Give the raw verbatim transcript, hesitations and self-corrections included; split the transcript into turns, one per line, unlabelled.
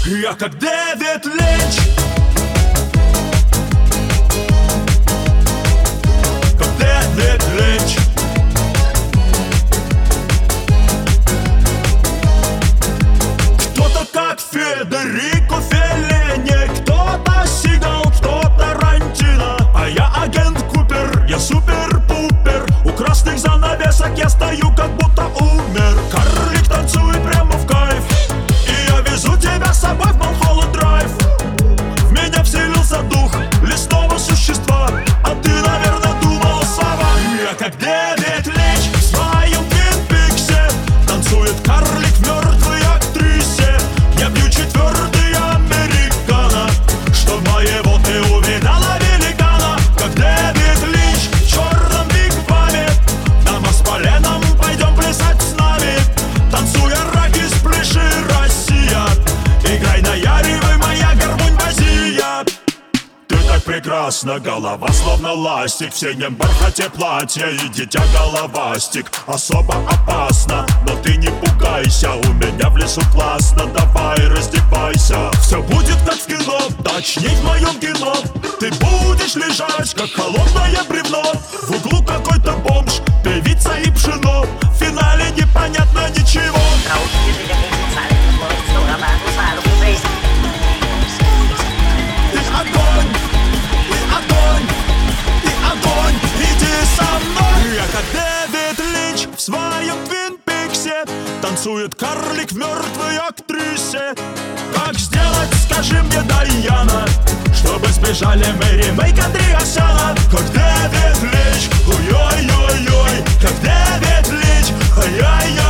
Я как Дэвид Линч, как Дэвид Линч. Кто-то как Федерико Феллини, кто-то Сигал, кто-то Тарантино. А я агент Купер, я супер-пупер. У красных занавесок я стою, как будто умер. Карлик танцует прямо в кайф, и я везу тебя с собой в Малхолланд Драйв. В меня вселился дух лесного существа, а ты, наверное, думала сова. Я как Дэвид Линч в своем Твин Пиксе. Танцует карлик в мертвой актрисе. Я бью четвертый американо, чтоб моего ты увидала великана. Как Дэвид Линч в черном бигбаме. Дама с поленом, пойдем плясать с нами. Танцуя раки, спляши, Россия. Играй на яревой, моя гармонь базия. Ты так прекрасна, голова словно ластик. В синем бархате платья и дитя головастик. Особо опасно, но ты не пугайся. У меня в лесу классно, давай раздевайся. Все будет как в кино, точнее в моем кино. Ты будешь лежать, как холодное бревно. В углу какой-то бомж, певица и пшено. В финале непонятно ничего. Ты огонь, ты огонь, ты огонь, иди со мной. Я как Дэвид Линч в своем Твин Пиксе. Танцует карлик в мертвой актрисе. Как сделать, скажи мне, Дайана, чтобы сбежали Мэри Мэйк, Андреасяна. Как Дэвид Линч, ой-ой-ой-ой. Как Дэвид Линч, ой-ой-ой.